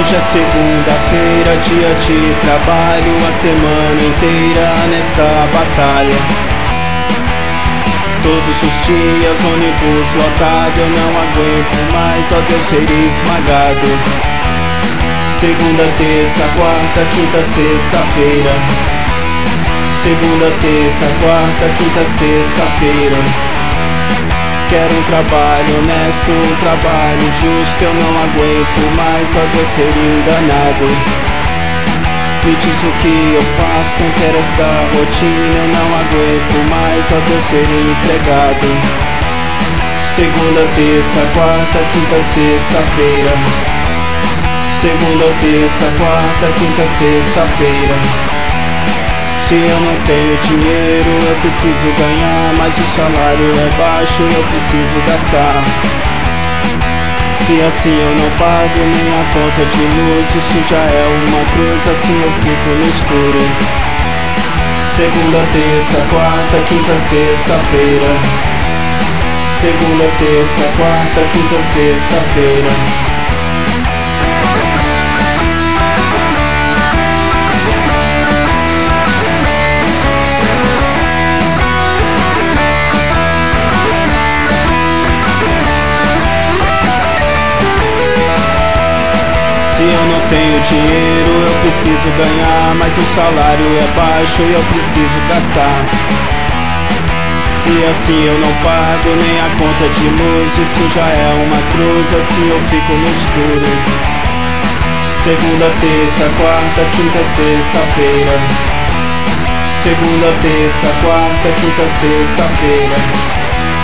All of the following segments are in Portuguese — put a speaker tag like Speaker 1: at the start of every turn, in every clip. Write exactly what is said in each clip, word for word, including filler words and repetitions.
Speaker 1: Hoje é segunda-feira, dia de trabalho, a semana inteira nesta batalha. Todos os dias, ônibus lotado, eu não aguento mais, ó Deus, ser esmagado. Segunda, terça, quarta, quinta, sexta-feira. Segunda, terça, quarta, quinta, sexta-feira. Quero um trabalho honesto, um trabalho justo. Eu não aguento mais, ó Deus, ser enganado. Me diz o que eu faço, não quero esta rotina. Eu não aguento mais, ó Deus, ser empregado. Segunda, terça, quarta, quinta, sexta-feira. Segunda, terça, quarta, quinta, sexta-feira. Se eu não tenho dinheiro, eu preciso ganhar, mas o salário é baixo e eu preciso gastar. E assim eu não pago nem a conta de luz, isso já é uma cruz, assim eu fico no escuro. Segunda, terça, quarta, quinta, sexta-feira. Segunda, terça, quarta, quinta, sexta-feira. Se eu não tenho dinheiro, eu preciso ganhar, mas o salário é baixo e eu preciso gastar. E assim eu não pago nem a conta de luz, isso já é uma cruz, assim eu fico no escuro. Segunda, terça, quarta, quinta, sexta-feira. Segunda, terça, quarta, quinta, sexta-feira.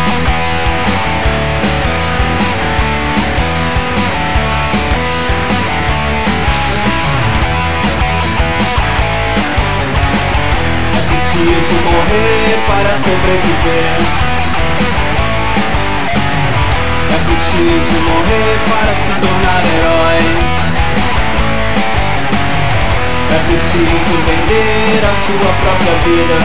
Speaker 1: Preciso morrer para sobreviver. É preciso morrer para se tornar herói. É preciso vender a sua própria vida.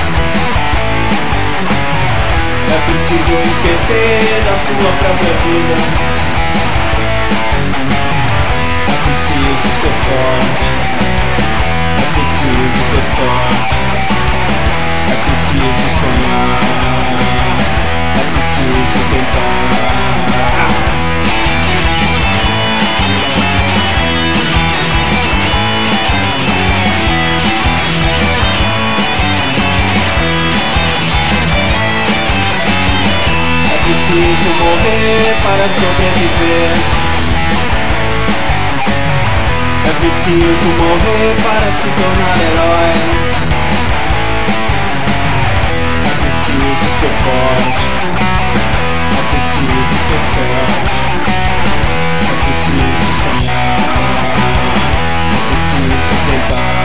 Speaker 1: É preciso esquecer da sua própria vida. É preciso ser forte. É preciso ter sorte. É preciso sonhar, é preciso tentar. É preciso morrer para sobreviver. É preciso morrer para se tornar herói. É preciso ser forte, é preciso ter sorte, é preciso sonhar, é preciso tentar.